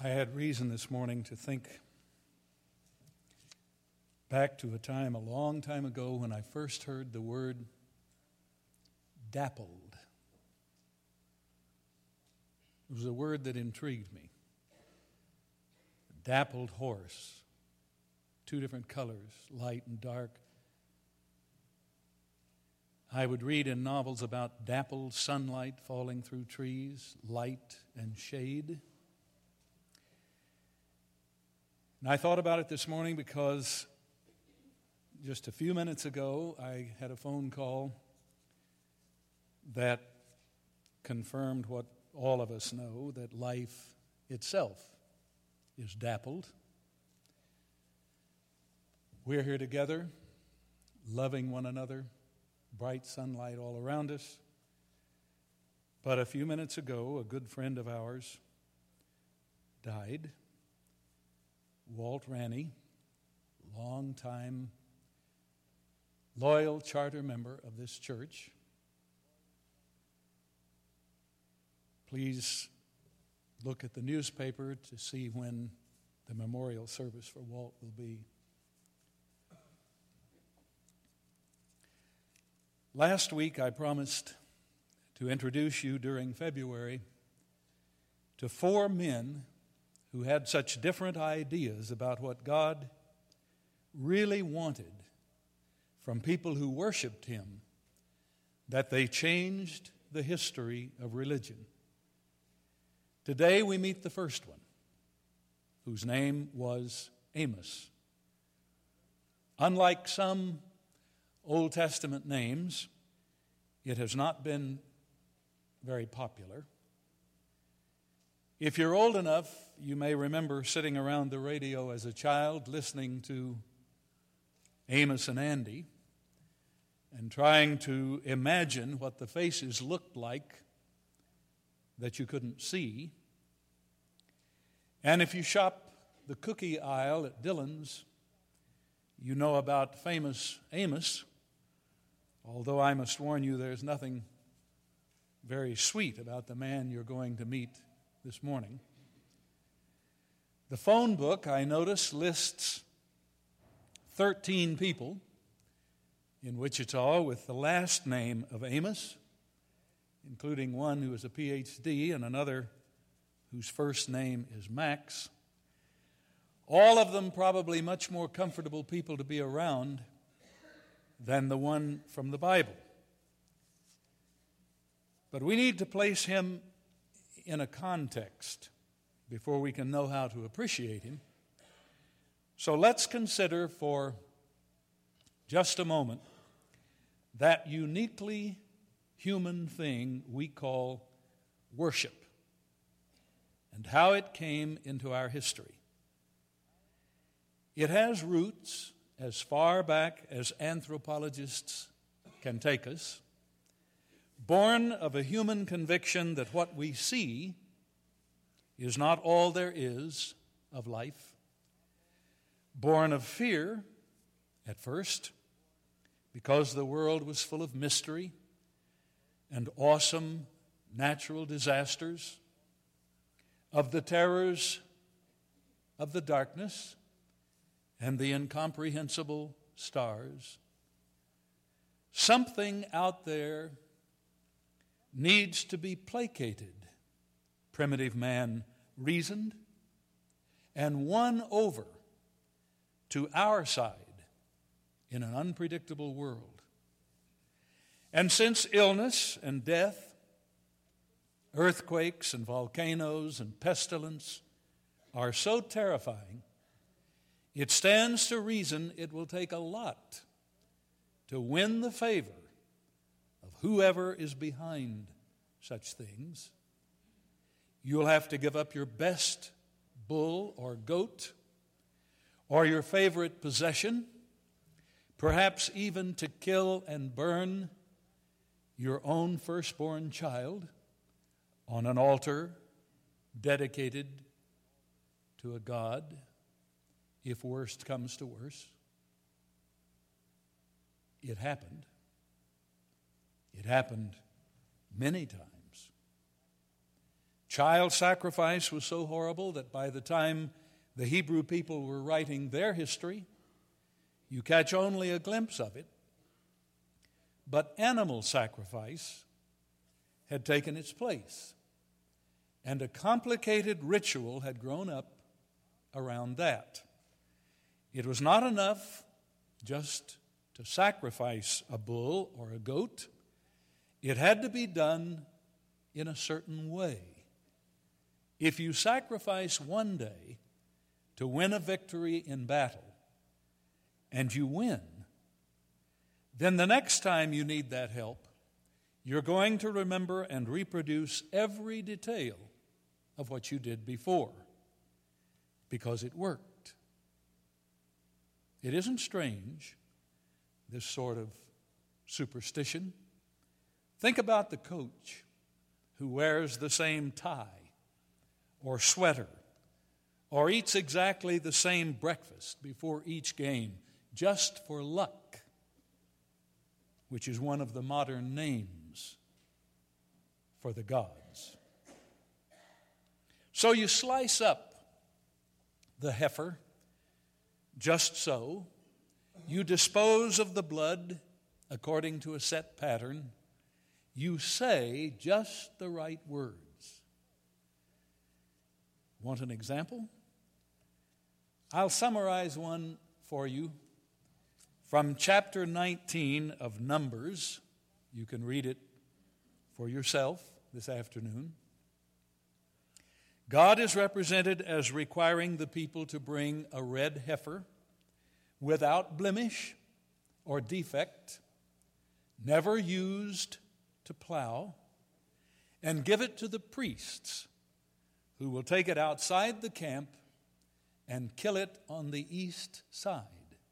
I had reason this morning to think back to a time a long time ago when I first heard the word dappled. It was a word that intrigued me. A dappled horse, two different colors, light and dark. I would read in novels about dappled sunlight falling through trees, light and shade. And I thought about it this morning because just a few minutes ago I had a phone call that confirmed what all of us know, that life itself is dappled. We're here together, loving one another, bright sunlight all around us. But a few minutes ago, a good friend of ours died. Walt Ranney, long-time loyal charter member of this church. Please look at the newspaper to see when the memorial service for Walt will be. Last week I promised to introduce you during February to 4 men who had such different ideas about what God really wanted from people who worshiped Him that they changed the history of religion. Today we meet the first one, whose name was Amos. Unlike some Old Testament names, it has not been very popular. If you're old enough, you may remember sitting around the radio as a child listening to Amos and Andy and trying to imagine what the faces looked like that you couldn't see. And if you shop the cookie aisle at Dillon's, you know about famous Amos, although I must warn you there's nothing very sweet about the man you're going to meet this morning. The phone book, I notice, lists 13 people in Wichita with the last name of Amos, including one who is a PhD and another whose first name is Max. All of them probably much more comfortable people to be around than the one from the Bible. But we need to place him in a context before we can know how to appreciate him. So let's consider for just a moment that uniquely human thing we call worship and how it came into our history. It has roots as far back as anthropologists can take us, born of a human conviction that what we see is not all there is of life, born of fear at first, because the world was full of mystery and awesome natural disasters, of the terrors of the darkness and the incomprehensible stars. Something out there needs to be placated, primitive man reasoned, and won over to our side in an unpredictable world. And since illness and death, earthquakes and volcanoes and pestilence are so terrifying, it stands to reason it will take a lot to win the favor of whoever is behind such things. You'll have to give up your best bull or goat or your favorite possession, perhaps even to kill and burn your own firstborn child on an altar dedicated to a god, if worst comes to worst. It happened. It happened many times. Child sacrifice was so horrible that by the time the Hebrew people were writing their history, you catch only a glimpse of it. But animal sacrifice had taken its place, and a complicated ritual had grown up around that. It was not enough just to sacrifice a bull or a goat. It had to be done in a certain way. If you sacrifice one day to win a victory in battle, and you win, then the next time you need that help, you're going to remember and reproduce every detail of what you did before, because it worked. It isn't strange, this sort of superstition. Think about the coach who wears the same tie or sweater or eats exactly the same breakfast before each game just for luck, which is one of the modern names for the gods. So you slice up the heifer just so. You dispose of the blood according to a set pattern. You say just the right words. Want an example? I'll summarize one for you from chapter 19 of Numbers. You can read it for yourself this afternoon. God is represented as requiring the people to bring a red heifer without blemish or defect, never used to plow, and give it to the priests, who will take it outside the camp and kill it on the east side.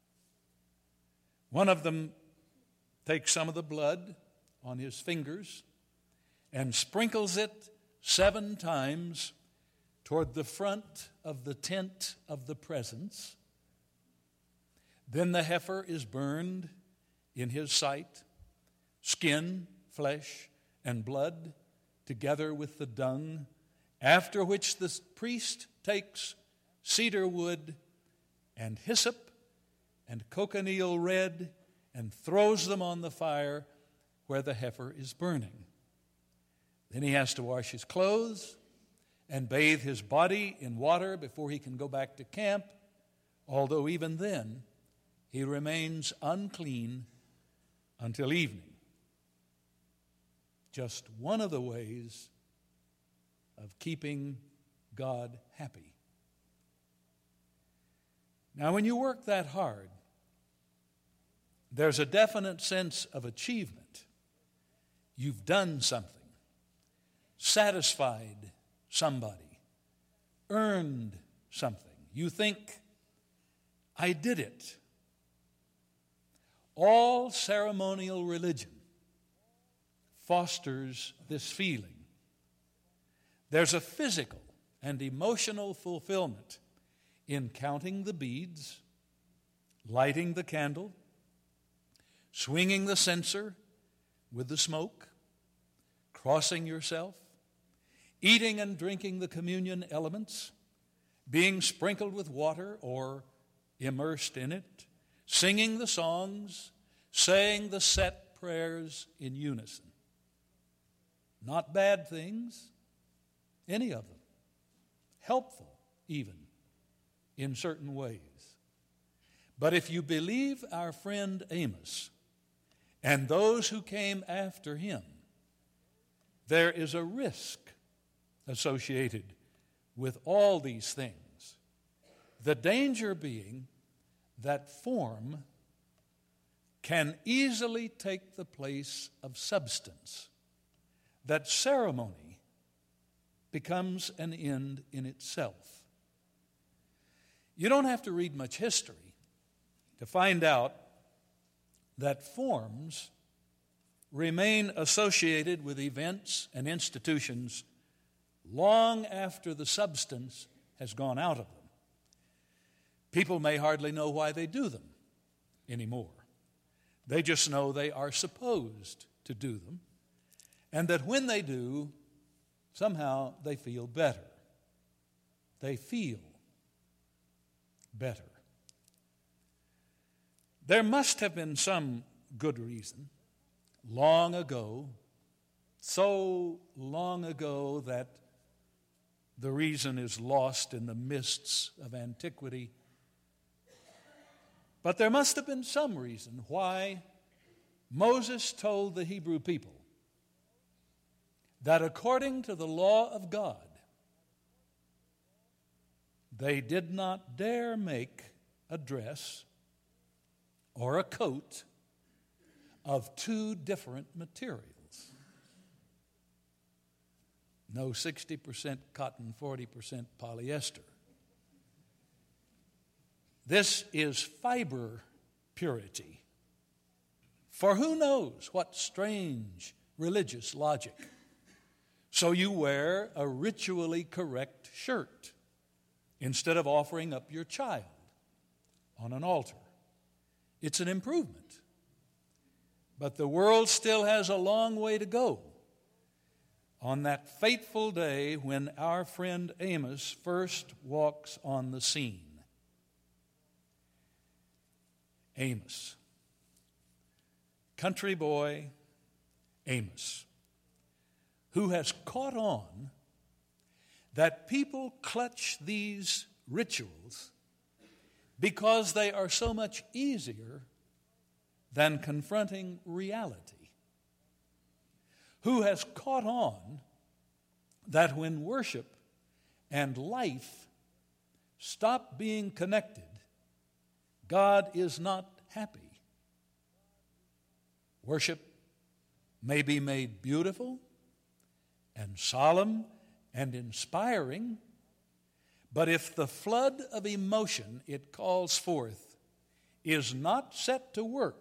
One of them takes some of the blood on his fingers and sprinkles it 7 times toward the front of the tent of the presence. Then the heifer is burned in his sight, skin, flesh, and blood, together with the dung, after which the priest takes cedar wood and hyssop and cochineal red and throws them on the fire where the heifer is burning. Then he has to wash his clothes and bathe his body in water before he can go back to camp, although even then he remains unclean until evening. Just one of the ways of keeping God happy. Now, when you work that hard, there's a definite sense of achievement. You've done something, satisfied somebody, earned something. You think, I did it. All ceremonial religion fosters this feeling. There's a physical and emotional fulfillment in counting the beads, lighting the candle, swinging the censer with the smoke, crossing yourself, eating and drinking the communion elements, being sprinkled with water or immersed in it, singing the songs, saying the set prayers in unison. Not bad things, any of them. Helpful, even, in certain ways. But if you believe our friend Amos and those who came after him, there is a risk associated with all these things. The danger being that form can easily take the place of substance, that ceremony becomes an end in itself. You don't have to read much history to find out that forms remain associated with events and institutions long after the substance has gone out of them. People may hardly know why they do them anymore. They just know they are supposed to do them, and that when they do, somehow they feel better. They feel better. There must have been some good reason long ago, so long ago that the reason is lost in the mists of antiquity. But there must have been some reason why Moses told the Hebrew people that according to the law of God, they did not dare make a dress or a coat of two different materials. No 60% cotton, 40% polyester. This is fiber purity. For who knows what strange religious logic? So you wear a ritually correct shirt instead of offering up your child on an altar. It's an improvement. But the world still has a long way to go on that fateful day when our friend Amos first walks on the scene. Amos, country boy Amos, who has caught on that people clutch these rituals because they are so much easier than confronting reality, who has caught on that when worship and life stop being connected, God is not happy. Worship may be made beautiful and solemn and inspiring, but if the flood of emotion it calls forth is not set to work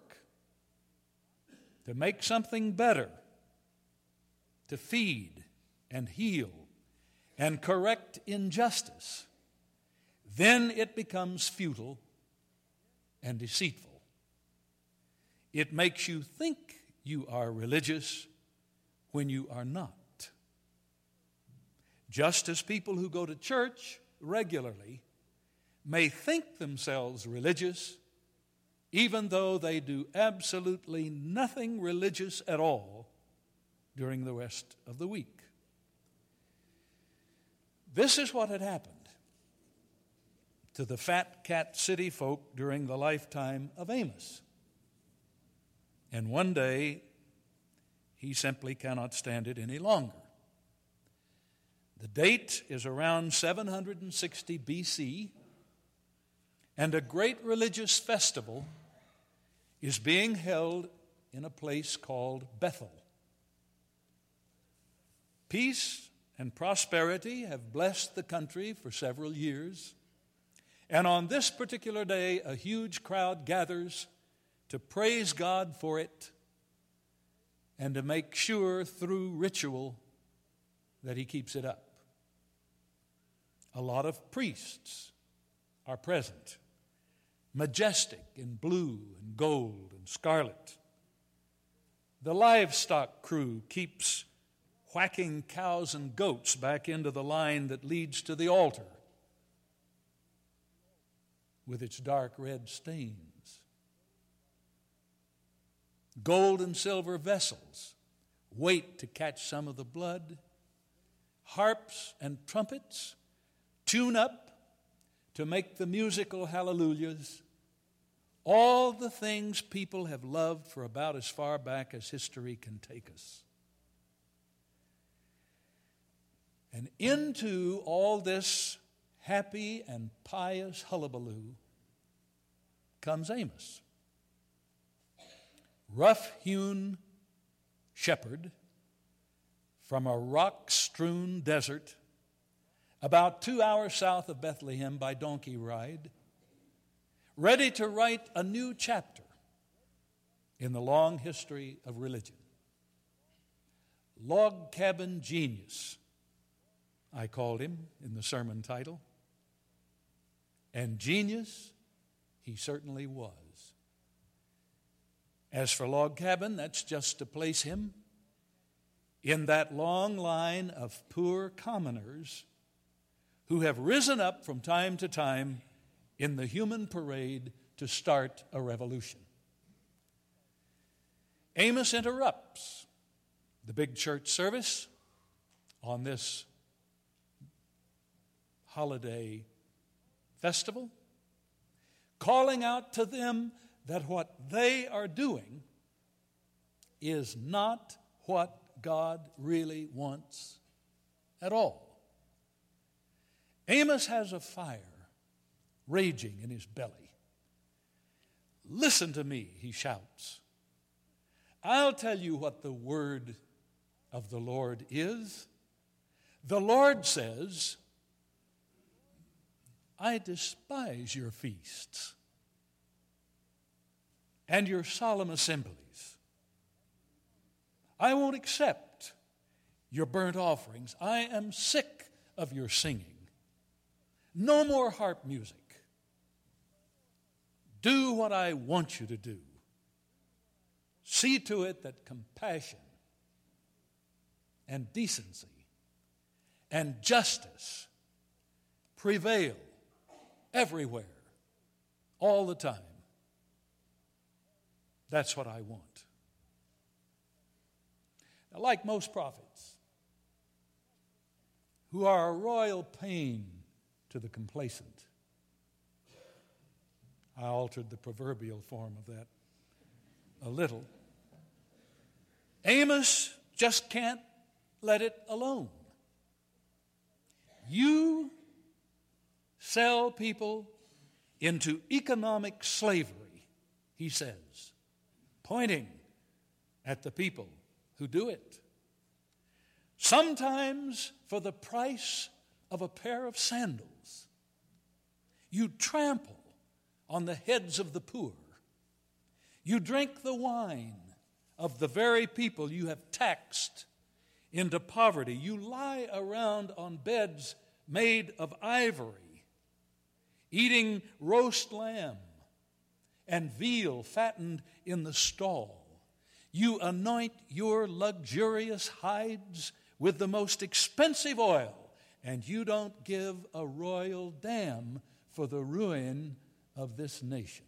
to make something better, to feed and heal and correct injustice, then it becomes futile and deceitful. It makes you think you are religious when you are not. Just as people who go to church regularly may think themselves religious, even though they do absolutely nothing religious at all during the rest of the week. This is what had happened to the Fat Cat City folk during the lifetime of Amos. And one day, he simply cannot stand it any longer. The date is around 760 BC, and a great religious festival is being held in a place called Bethel. Peace and prosperity have blessed the country for several years, and on this particular day, a huge crowd gathers to praise God for it and to make sure through ritual that He keeps it up. A lot of priests are present, majestic in blue and gold and scarlet. The livestock crew keeps whacking cows and goats back into the line that leads to the altar with its dark red stains. Gold and silver vessels wait to catch some of the blood. Harps and trumpets tune up to make the musical hallelujahs. All the things people have loved for about as far back as history can take us. And into all this happy and pious hullabaloo comes Amos, rough-hewn shepherd from a rock-strewn desert about 2 hours south of Bethlehem by donkey ride, ready to write a new chapter in the long history of religion. Log cabin genius, I called him in the sermon title. And genius, he certainly was. As for log cabin, that's just to place him in that long line of poor commoners who have risen up from time to time in the human parade to start a revolution. Amos interrupts the big church service on this holiday festival, calling out to them that what they are doing is not what God really wants at all. Amos has a fire raging in his belly. Listen to me, he shouts. I'll tell you what the word of the Lord is. The Lord says, I despise your feasts and your solemn assemblies. I won't accept your burnt offerings. I am sick of your singing. No more harp music. Do what I want you to do. See to it that compassion and decency and justice prevail everywhere, all the time. That's what I want. Now, like most prophets, who are a royal pain to the complacent, I altered the proverbial form of that a little. Amos just can't let it alone. You sell people into economic slavery, he says, pointing at the people who do it. Sometimes for the price of a pair of sandals, you trample on the heads of the poor. You drink the wine of the very people you have taxed into poverty. You lie around on beds made of ivory, eating roast lamb and veal fattened in the stall. You anoint your luxurious hides with the most expensive oil, and you don't give a royal damn for the ruin of this nation.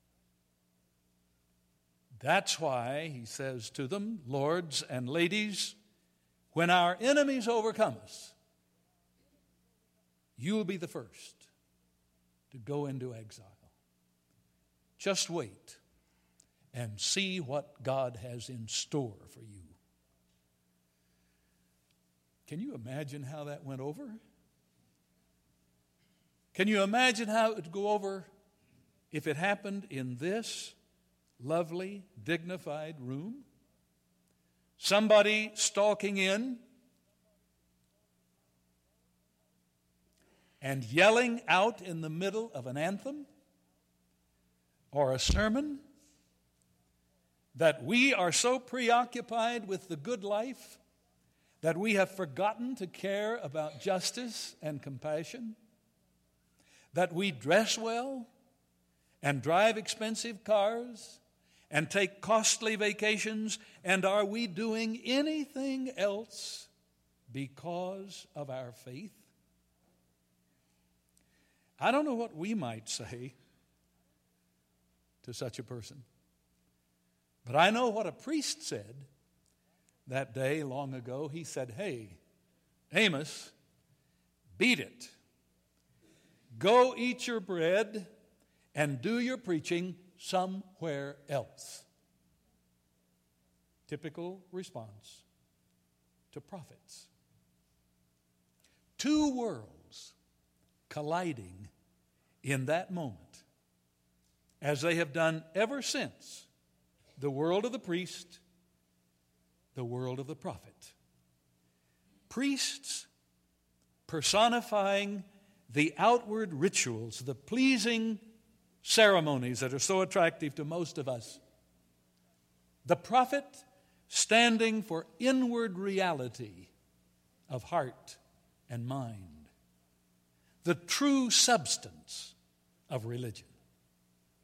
That's why he says to them, lords and ladies, when our enemies overcome us, you will be the first to go into exile. Just wait and see what God has in store for you. Can you imagine how that went over? Can you imagine how it would go over if it happened in this lovely, dignified room? Somebody stalking in and yelling out in the middle of an anthem or a sermon that we are so preoccupied with the good life that we have forgotten to care about justice and compassion, that we dress well and drive expensive cars and take costly vacations, and are we doing anything else because of our faith? I don't know what we might say to such a person, but I know what a priest said that day long ago. He said, hey, Amos, beat it. Go eat your bread and do your preaching somewhere else. Typical response to prophets. Two worlds colliding in that moment, as they have done ever since. The world of the priest, the world of the prophet. Priests personifying the outward rituals, the pleasing ceremonies that are so attractive to most of us. The prophet standing for inward reality of heart and mind. The true substance of religion.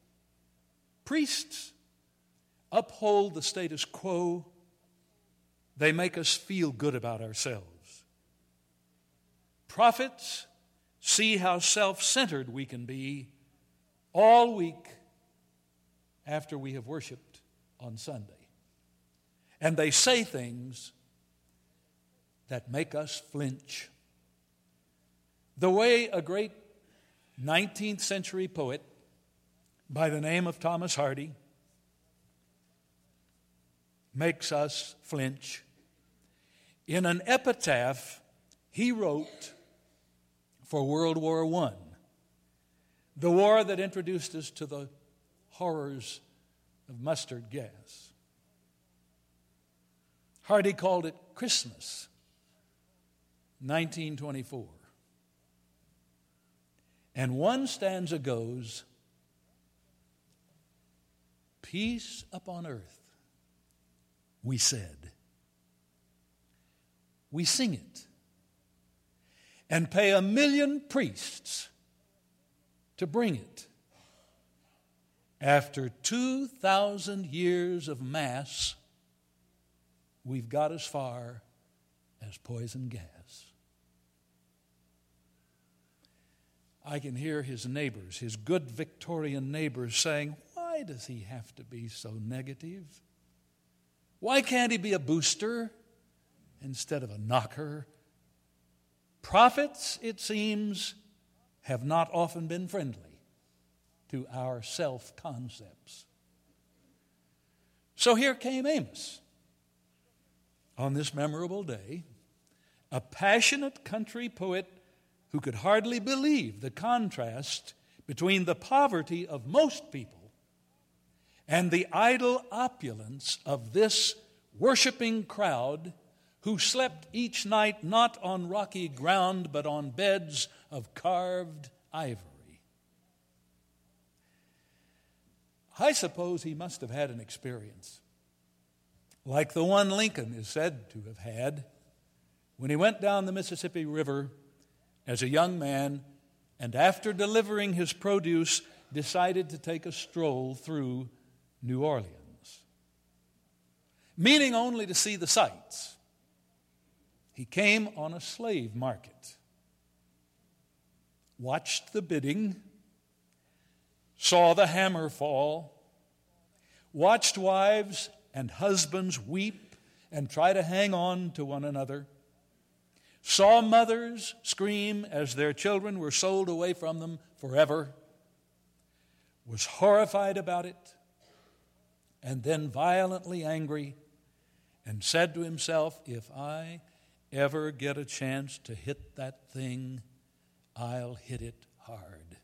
Priests uphold the status quo They make us feel good about ourselves. Prophets see how self-centered we can be all week after we have worshiped on Sunday. And they say things that make us flinch. The way a great 19th century poet by the name of Thomas Hardy makes us flinch. In an epitaph he wrote for World War I, the war that introduced us to the horrors of mustard gas. Hardy called it Christmas, 1924. And one stanza goes, "Peace upon earth," we said. We sing it and pay 1,000,000 priests to bring it. After 2,000 years of Mass, we've got as far as poison gas. I can hear his neighbors, his good Victorian neighbors, saying, "Why does he have to be so negative? Why can't he be a booster instead of a knocker?" Prophets, it seems, have not often been friendly to our self-concepts. So here came Amos on this memorable day, a passionate country poet who could hardly believe the contrast between the poverty of most people and the idle opulence of this worshiping crowd who slept each night not on rocky ground but on beds of carved ivory. I suppose he must have had an experience like the one Lincoln is said to have had when he went down the Mississippi River as a young man, and after delivering his produce, decided to take a stroll through New Orleans. Meaning only to see the sights, he came on a slave market, watched the bidding, saw the hammer fall, watched wives and husbands weep and try to hang on to one another, saw mothers scream as their children were sold away from them forever, was horrified about it, and then violently angry, and said to himself, "If I ever get a chance to hit that thing, I'll hit it hard."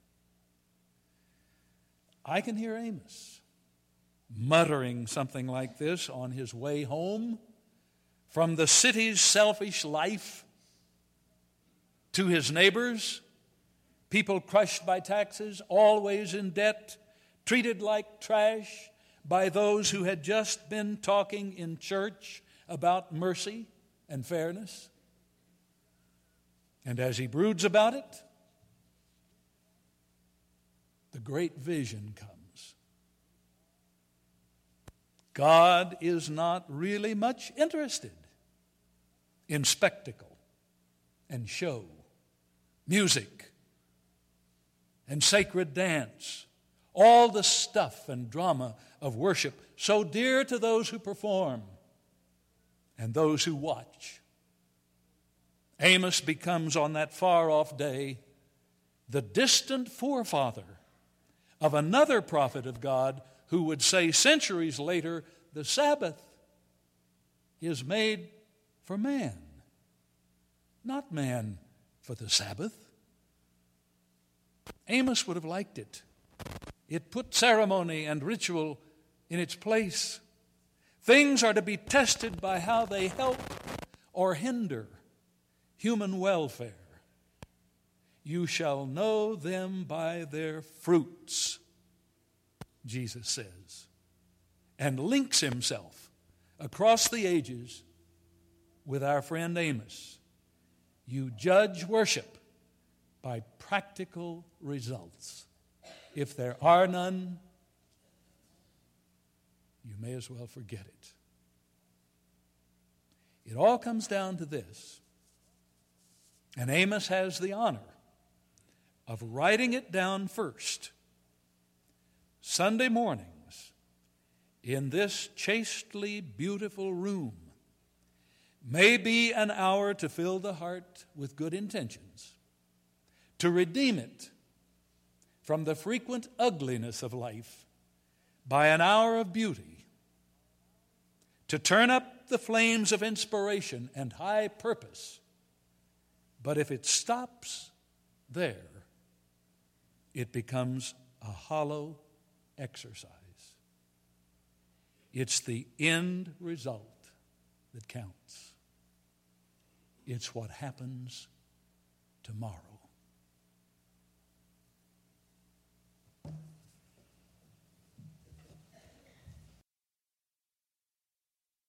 I can hear Amos muttering something like this on his way home from the city's selfish life to his neighbors, people crushed by taxes, always in debt, treated like trash by those who had just been talking in church about mercy and fairness. And as he broods about it, the great vision comes. God is not really much interested in spectacle and show, music and sacred dance, all the stuff and drama of worship so dear to those who perform and those who watch. Amos becomes on that far-off day the distant forefather of another prophet of God who would say centuries later, the Sabbath is made for man, not man for the Sabbath. Amos would have liked it. It put ceremony and ritual in its place. Things are to be tested by how they help or hinder human welfare. You shall know them by their fruits, Jesus says, and links himself across the ages with our friend Amos. You judge worship by practical results. If there are none, you may as well forget it. It all comes down to this. And Amos has the honor of writing it down first. Sunday mornings in this chastely beautiful room may be an hour to fill the heart with good intentions, to redeem it from the frequent ugliness of life by an hour of beauty, to turn up the flames of inspiration and high purpose. But if it stops there, it becomes a hollow exercise. It's the end result that counts. It's what happens tomorrow.